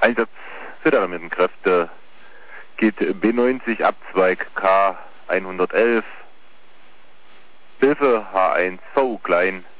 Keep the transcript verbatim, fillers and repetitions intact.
Einsatz für die alarmierten Kräfte geht B neunzig Abzweig K hundertelf, Hilfe H eins V klein,